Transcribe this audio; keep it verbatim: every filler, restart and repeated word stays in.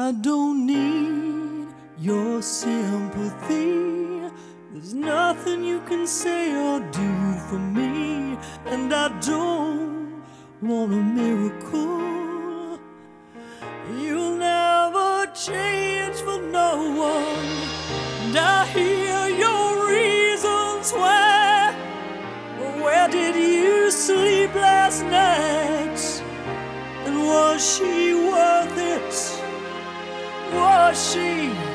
I don't need your sympathy. There's nothing you can say or do for me, and I don't want a miracle. You'll never change for no one, and I hear your reasons why. Where did you sleep last night? And was she worth it? Was she